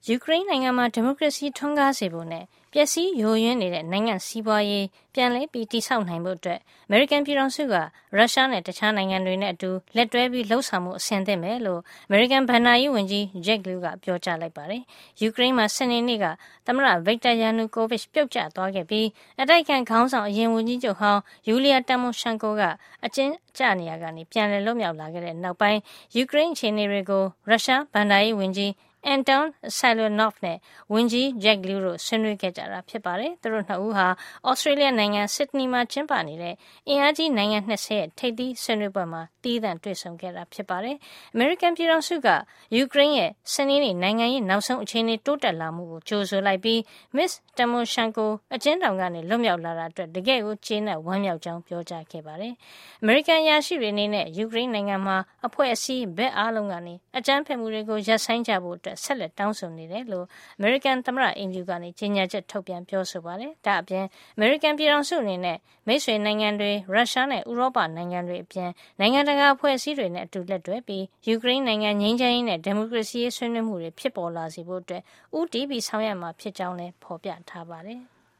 ယူကရိန်းနိုင်ငံမှာဒီမိုကရေစီထွန်းကားစေဖို့နဲ့ပျက်စီးယိုယွင်းနေတဲ့နိုင်ငံစီးပွားရေးပြန်လည်ပြီးတည်ဆောက်နိုင်ဖို့အတွက်အမေရိကန်ပြည်ထောင်စုကရုရှားနဲ့တခြားနိုင်ငံတွေနဲ့အတူလက်တွဲပြီးလှုပ်ဆောင်မှုအဆင်သင့်ပဲလို့အမေရိကန်ဘဏ္ဍာရေးဝန်ကြီး Jack Lew ကပြောကြားလိုက်ပါတယ်။ယူကရိန်းမှာစနေနေ့ကသမ္မတ Viktor Yanukovych ပြုတ်ကျသွားခဲ့ပြီးအတိုက်အခံခေါင်းဆောင်အရင်ဝန်ကြီးချုပ်ဟောင်း Yulia Tymoshenko ကအကျဉ်းကျနေရာကနေပြန်လည်လွတ်မြောက်လာခဲ့တဲ့နောက်ပိုင်းယူကရိန်းအခြေအနေတွေကိုရုရှားဘဏ္ဍာရေးဝန်ကြီးAnton Siluanov နဲ့ဝန်ကြီး Jack Lew တို့ဆွေးနွေးခဲ့ကြတာဖြစ်ပါတယ်။သူတို့နှစ်ဦးဟာဩစတြေးလျနိုင်ငံဆစ်ဒနီမှာကျင်းပနေတဲ့အင်အားကြီးနိုင်ငံ20ရဲ့ထိပ်သီးဆွေးနွေးပွဲမှာသီးသန့်တွေ့ဆုံခဲ့တာဖြစ်ပါတယ်။အမေရိကန်ပြည်ထောင်စုကယူကရိန်းရဲ့စနေနေ့နိုင်ငံရေးနောက်ဆုံးအခြေအနေတိုးတက်လာမှုကိုကြိုဆိုလိုက်ပြီး Ms. Tymoshenko အကျဉ်းထောင်ကနေလွတ်မြောက်လာတာအတွက်တကယ့်ကိုကျေနပ်ဝမ်းမြောက်ကြောင်းပြောကြားခဲ့ပါတယ်။အမေရိကန်အရာရှိတွေအနေနဲ့ယူကရိန်းနိုင်ငံမှာအဖွဲ့အစည်းဘက်အားလုံးကနေအကြမ်းဖက်မှုတွေကိုရပ်ဆိုင်းကြဖို့အတွက်ဆက်လက်တောင်းဆိုနေတယ်လို့အမေရိကန်သမ္မတအိမ်ဖြူကနေကြေညာချက်ထုတ်ပြန်ပြောဆိုပါတယ်။ဒါအပြင်အမေရိကန်ပြည်ထောင်စုအနေနဲ့မိတ်ဆွေနိုင်ငံတွေရုရှားနဲ့ဥရောပနိုင်ငံတွေအပြင်နိုင်ငံတကာအဖွဲ့အစည်းတွေနဲ့အတူလက်တွဲပြီးယူကရိန်းနိုင်ငံငြိမ်းချမ်းရေးနဲ့ဒီမိုကရေစီရေးဆွေးနွေးမှုတွေဖြစ်ပေါ်လာစေဖို့အတွက်ဦးတည်ပြီးဆောင်ရွက်မှာဖြစ်ကြောင်းလည်းဖော်ပြထားပါတယ်။